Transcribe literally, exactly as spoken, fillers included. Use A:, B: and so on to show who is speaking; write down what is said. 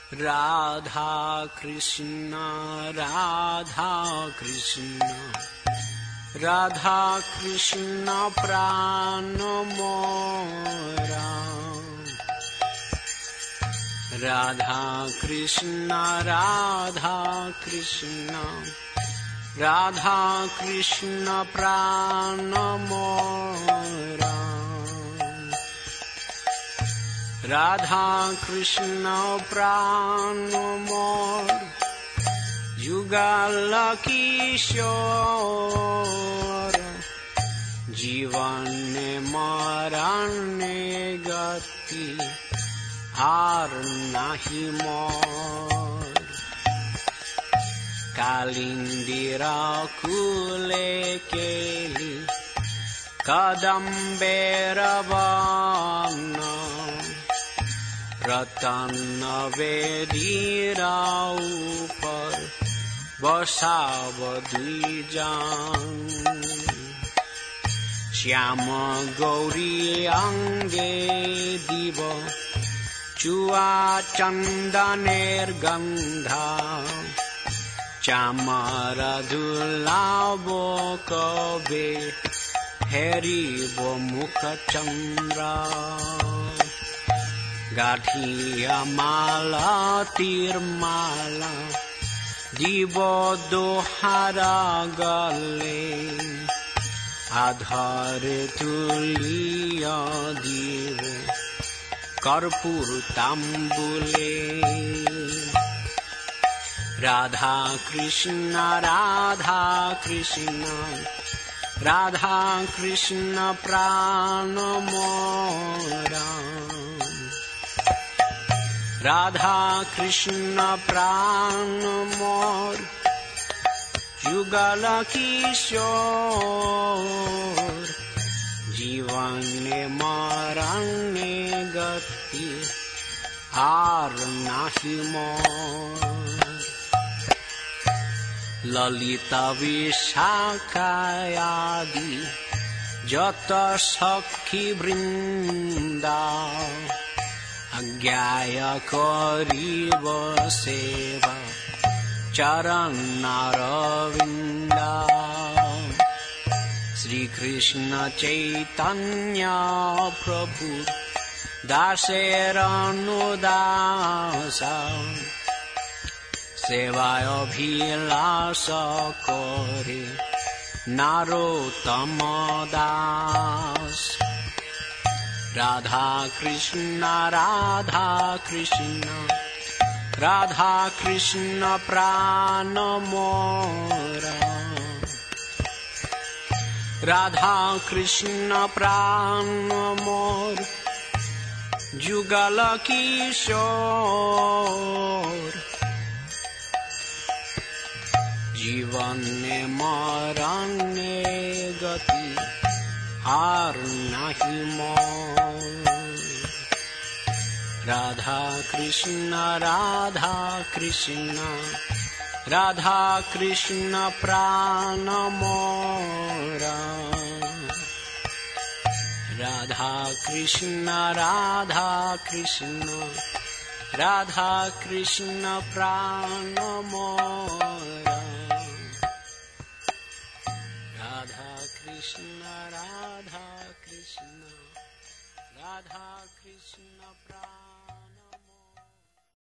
A: राधा कृष्ण राधा कृष्ण राधा कृष्ण प्राण मोरा राधा कृष्ण राधा कृष्ण राधा कृष्ण प्राण मोरा राधा कृष्ण प्राण मोर जुगल किशोर जीवन मरण गति हार नाही मोर कालिंदिरा कुले केली कदम्बेर वन रतन वेदीरा ऊपर बसाव द्विजान श्याम गौरी अंगे दिव चुआ चंदनेर गंधा चामर धुलाबो कबे हेरिब मुख चंद्रा गाठिया माला तीरमाला दिव दोहारा गले आधार तुलिया दिव कर्पूर तांबुले राधा कृष्ण राधा कृष्ण राधा कृष्ण प्राण मोरा राधा कृष्ण प्राण मोर जुगल किशोर जीवन मरण गति हार नाही मोर ललिता विशाखायादि जत सखी वृंदा अज्ञाय करीब सेवा चरण अरविंदा श्री कृष्ण चैतन्य प्रभु दासेर अनुदास सेवाय अभिलाष करे नारोत्तम दास राधा कृष्ण राधा कृष्ण राधा कृष्ण प्राण मोरा राधा कृष्ण प्राण मोर जुगल किशोर जीवन मरण गति हार नाही मोर राधा कृष्ण राधा कृष्ण राधा कृष्ण प्राण मोरा राधा कृष्ण राधा कृष्ण राधा कृष्ण प्राण मोरा राधा कृष्ण राधा कृष्ण राधा कृष्ण प्राण